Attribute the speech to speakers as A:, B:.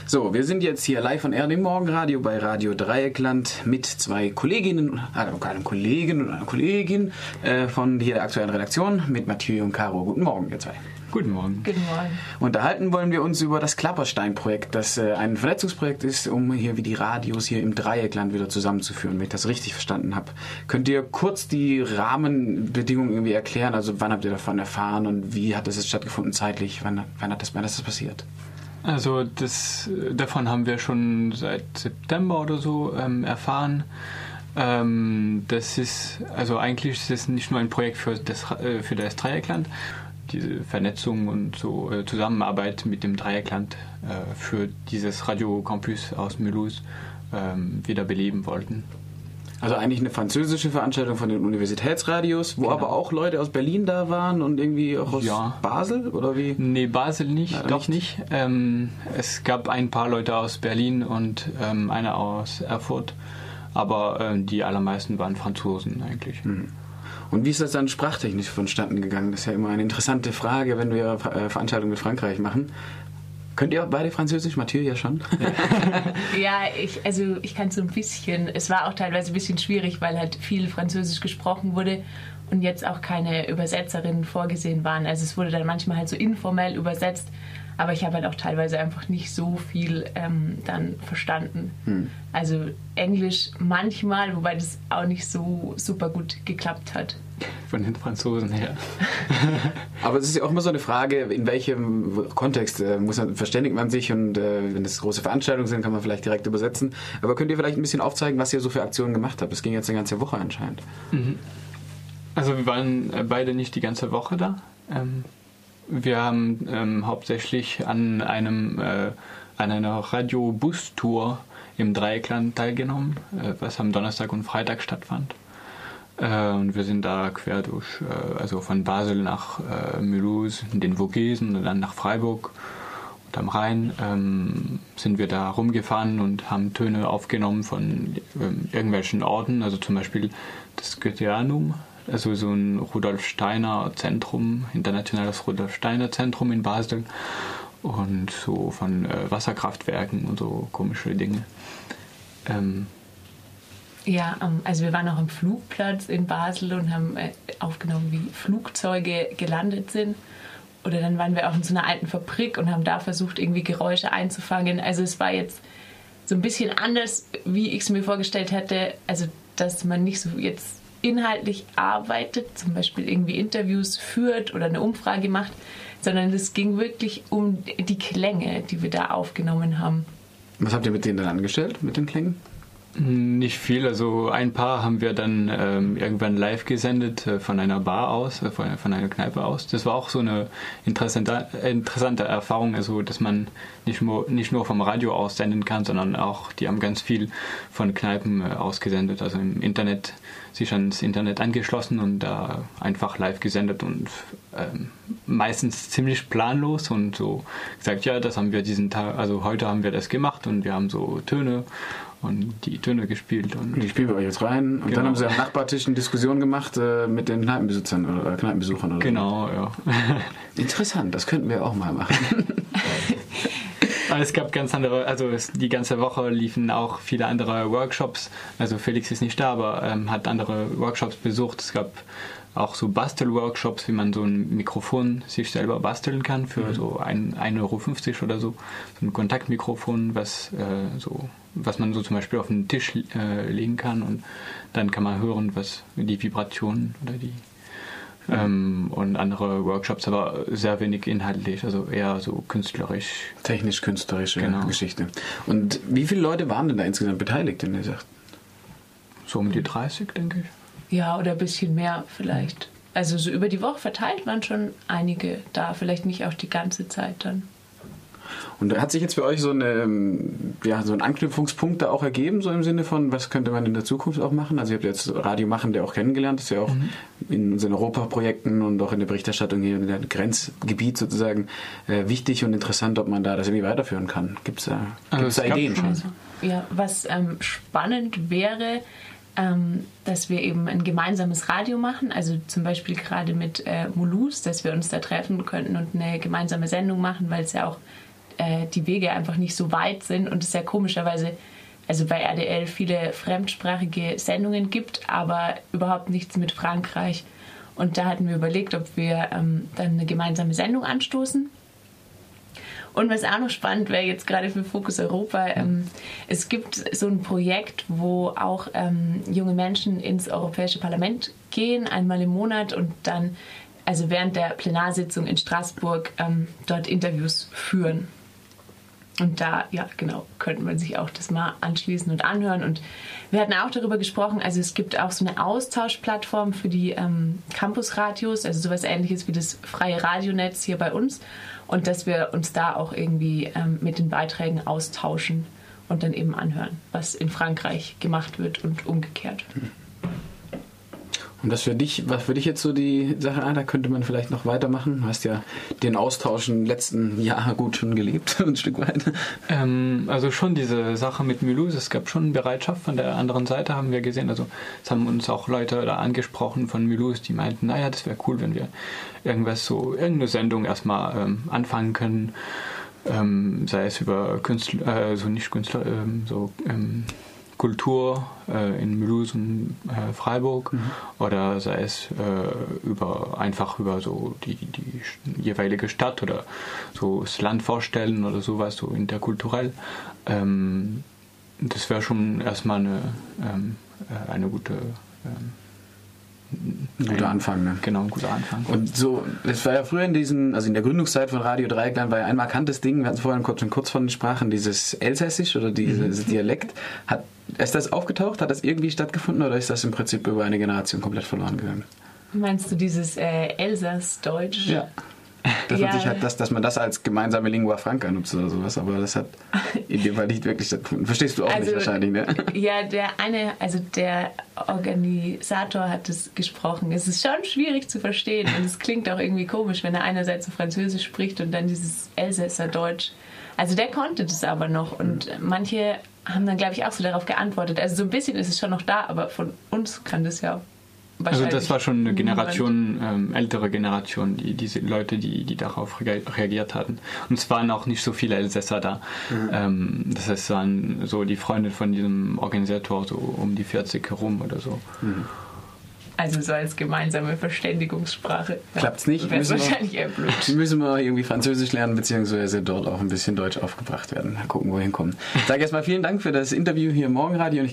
A: So, wir sind jetzt hier live on air im Morgenradio bei Radio Dreieckland mit zwei Kolleginnen, einem Kollegen und einer Kollegin von hier der aktuellen Redaktion mit Mathieu und Caro. Guten Morgen, ihr zwei.
B: Guten Morgen.
C: Guten Morgen.
A: Unterhalten wollen wir uns über das Klapperstein-Projekt, das ein Vernetzungsprojekt ist, um hier wie die Radios hier im Dreieckland wieder zusammenzuführen, wenn ich das richtig verstanden habe. Könnt ihr kurz die Rahmenbedingungen irgendwie erklären? Also wann habt ihr davon erfahren und wie hat das jetzt stattgefunden zeitlich? Wann ist das passiert?
B: Also davon haben wir schon seit September oder so erfahren. Das ist, also eigentlich ist es nicht nur ein Projekt für das Dreieckland. Diese Vernetzung und so Zusammenarbeit mit dem Dreieckland für dieses Radiocampus aus Mulhouse wieder beleben wollten.
A: Also eigentlich eine französische Veranstaltung von den Universitätsradios, wo aber auch Leute aus Berlin da waren und irgendwie auch aus Basel, oder wie? Nee,
B: Basel nicht, ja, doch nicht. Es gab ein paar Leute aus Berlin und einer aus Erfurt, aber die allermeisten waren Franzosen eigentlich.
A: Mhm. Und wie ist das dann sprachtechnisch vonstatten gegangen? Das ist ja immer eine interessante Frage, wenn wir Veranstaltungen mit Frankreich machen. Könnt ihr beide Französisch? Mathieu ja schon.
C: Ja, ich kann so ein bisschen. Es war auch teilweise ein bisschen schwierig, weil halt viel Französisch gesprochen wurde und jetzt auch keine Übersetzerinnen vorgesehen waren. Also es wurde dann manchmal halt so informell übersetzt, aber ich habe halt auch teilweise einfach nicht so viel dann verstanden. Also Englisch manchmal, wobei das auch nicht so super gut geklappt hat.
B: Von den Franzosen her.
A: Aber es ist ja auch immer so eine Frage, in welchem Kontext verständigt man sich, und wenn das große Veranstaltungen sind, kann man vielleicht direkt übersetzen. Aber könnt ihr vielleicht ein bisschen aufzeigen, was ihr so für Aktionen gemacht habt? Das ging jetzt eine ganze Woche anscheinend.
B: Also wir waren beide nicht die ganze Woche da. Wir haben hauptsächlich an einer Radio-Bus-Tour im Dreieckland teilgenommen, was am Donnerstag und Freitag stattfand. Und wir sind da quer durch, also von Basel nach Mulhouse, in den Vogesen und dann nach Freiburg und am Rhein sind wir da rumgefahren und haben Töne aufgenommen von irgendwelchen Orten, also zum Beispiel das Goetheanum, also so ein Rudolf Steiner Zentrum, internationales Rudolf Steiner Zentrum in Basel, und so von Wasserkraftwerken und so komische Dinge.
C: Ja, also wir waren auch am Flugplatz in Basel und haben aufgenommen, wie Flugzeuge gelandet sind. Oder dann waren wir auch in so einer alten Fabrik und haben da versucht, irgendwie Geräusche einzufangen. Also es war jetzt so ein bisschen anders, wie ich es mir vorgestellt hätte. Also dass man nicht so jetzt inhaltlich arbeitet, zum Beispiel irgendwie Interviews führt oder eine Umfrage macht, sondern es ging wirklich um die Klänge, die wir da aufgenommen haben.
A: Was habt ihr mit denen dann angestellt, mit den Klängen?
B: Nicht viel, also ein paar haben wir dann irgendwann live gesendet von einer Bar aus, von einer Kneipe aus. Das war auch so eine interessante Erfahrung, also dass man nicht nur vom Radio aus senden kann, sondern auch, die haben ganz viel von Kneipen ausgesendet, also im Internet, sich ans Internet angeschlossen und da einfach live gesendet und meistens ziemlich planlos und so gesagt, ja, das haben wir diesen Tag, also heute haben wir das gemacht und wir haben so Töne und die Töne gespielt. Und
A: die spielen wir euch jetzt rein. Und genau. Dann haben sie am Nachbartisch eine Diskussion gemacht mit den Kneipenbesuchern oder Kneipenbesuchern. Oder
B: genau, so. Ja.
A: Interessant, das könnten wir auch mal machen.
B: Aber es gab ganz andere, also die ganze Woche liefen auch viele andere Workshops. Also Felix ist nicht da, aber hat andere Workshops besucht. Es gab auch so Bastel-Workshops, wie man so ein Mikrofon sich selber basteln kann für so 1,50 € oder so. So ein Kontaktmikrofon, was man so zum Beispiel auf den Tisch legen kann, und dann kann man hören, was die Vibrationen oder die und andere Workshops, aber sehr wenig inhaltlich, also eher so künstlerisch.
A: Technisch-künstlerische Geschichte. Und wie viele Leute waren denn da insgesamt beteiligt, wenn ihr sagt?
B: So um die 30, denke ich.
C: Ja, oder ein bisschen mehr vielleicht. Also so über die Woche verteilt waren schon einige da, vielleicht nicht auch die ganze Zeit dann.
A: Und hat sich jetzt für euch so ein Anknüpfungspunkt da auch ergeben, so im Sinne von, was könnte man in der Zukunft auch machen? Also ihr habt jetzt Radio Machen, der auch kennengelernt, das ist ja auch in unseren Europaprojekten und auch in der Berichterstattung hier in dem Grenzgebiet sozusagen wichtig und interessant, ob man da das irgendwie weiterführen kann. Gibt es da Ideen schon?
C: Ja, was spannend wäre, dass wir eben ein gemeinsames Radio machen, also zum Beispiel gerade mit Mulhouse, dass wir uns da treffen könnten und eine gemeinsame Sendung machen, weil es ja auch die Wege einfach nicht so weit sind und es ja komischerweise also bei RTL viele fremdsprachige Sendungen gibt, aber überhaupt nichts mit Frankreich. Und da hatten wir überlegt, ob wir dann eine gemeinsame Sendung anstoßen. Und was auch noch spannend wäre, jetzt gerade für Fokus Europa, es gibt so ein Projekt, wo auch junge Menschen ins Europäische Parlament gehen, einmal im Monat und dann also während der Plenarsitzung in Straßburg dort Interviews führen. Und da, ja genau, könnte man sich auch das mal anschließen und anhören. Und wir hatten auch darüber gesprochen, also es gibt auch so eine Austauschplattform für die Campusradios, also sowas Ähnliches wie das freie Radionetz hier bei uns. Und dass wir uns da auch irgendwie mit den Beiträgen austauschen und dann eben anhören, was in Frankreich gemacht wird und umgekehrt.
A: Und was für dich jetzt so die Sache, da könnte man vielleicht noch weitermachen? Du hast ja den Austausch im letzten Jahr gut schon gelebt, ein Stück weit.
B: Also schon diese Sache mit Mulhouse, es gab schon Bereitschaft von der anderen Seite, haben wir gesehen. Also es haben uns auch Leute da angesprochen von Mulhouse, die meinten, naja, das wäre cool, wenn wir irgendeine Sendung erstmal anfangen können, sei es über Kultur in Mulhouse und Freiburg oder sei es über so die jeweilige Stadt oder so das Land vorstellen oder sowas, so interkulturell. Das wäre schon erstmal eine gute
A: ein guter Anfang, ne?
B: Genau, ein guter Anfang.
A: Und so, das war ja früher in der Gründungszeit von Radio Dreieckland war ja ein markantes Ding, wir hatten es vorhin kurz von den Sprachen, dieses Elsässisch oder dieses Dialekt. Ist das aufgetaucht? Hat das irgendwie stattgefunden oder ist das im Prinzip über eine Generation komplett verloren gegangen?
C: Meinst du dieses Elsass-Deutsch?
A: Ja. Dass man das als gemeinsame Lingua Franca nutzt oder sowas, aber das hat in dem Fall nicht wirklich stattgefunden. Verstehst du auch nicht wahrscheinlich, ne?
C: Ja, der Organisator hat es gesprochen. Es ist schon schwierig zu verstehen und es klingt auch irgendwie komisch, wenn er einerseits so Französisch spricht und dann dieses Elsässer Deutsch. Also der konnte das aber noch und manche haben dann, glaube ich, auch so darauf geantwortet. Also so ein bisschen ist es schon noch da, aber von uns kann das ja
B: also das war schon eine Generation, ältere Generation, diese Leute, die darauf reagiert hatten. Und es waren auch nicht so viele Elsässer da. Das heißt, es waren so die Freunde von diesem Organisator so um die 40 herum oder so.
C: Also so als gemeinsame Verständigungssprache.
A: Klappt's nicht?
C: Wäre wahrscheinlich eher blöd.
A: Müssen wir irgendwie Französisch lernen, beziehungsweise dort auch ein bisschen Deutsch aufgebracht werden. Mal gucken, wo wir hinkommen. Ich sage erstmal vielen Dank für das Interview hier im Morgenradio.